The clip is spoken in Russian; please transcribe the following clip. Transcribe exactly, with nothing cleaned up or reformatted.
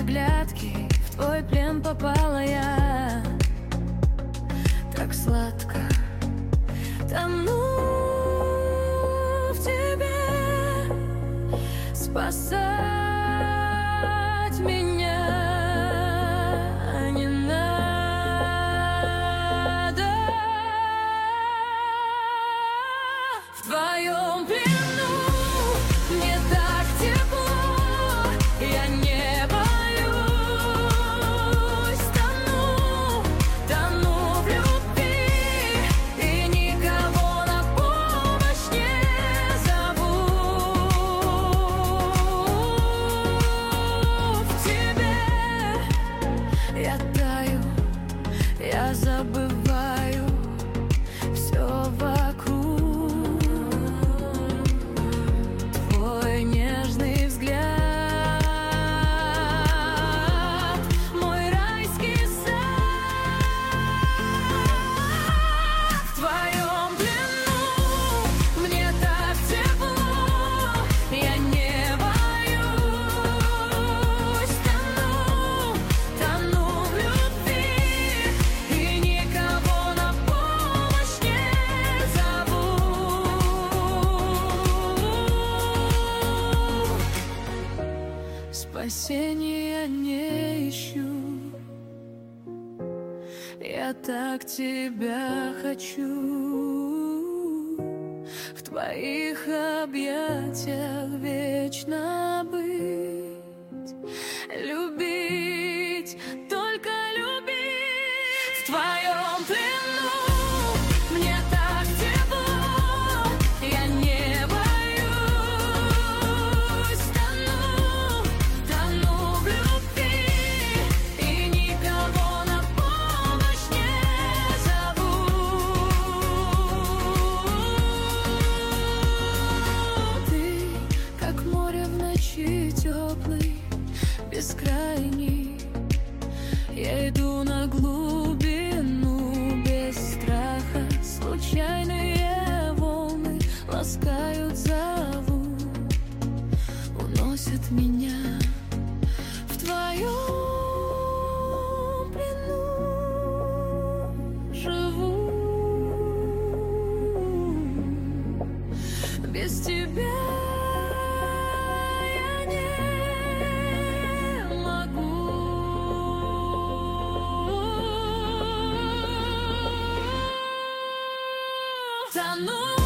взглядки, в твой плен попала я. Так сладко тону в тебе, спасать меня не надо. В твоем плену мне так тепло, я не боюсь, тону, тону в любви и никого на помощь не зову. В тебе я таю, я забываю все вокруг. Твой нежный взгляд, мой райский сад. В твоем плену мне так тепло, я не боюсь, тону, тону в любви и никого на помощь не зову. Спасения не ищу, я так тебя хочу. В твоих объятиях вечно быть, любить, только любить. В твоем плену мне так тепло, я не боюсь, тону, тону в любви и никого на помощь не зову. Ты, как море в ночи теплый, бескрайний, я иду на глубину без страха. Случайные волны ласкают, зовут, уносят меня. В твоем плену живу, без тебя я не могу. Тону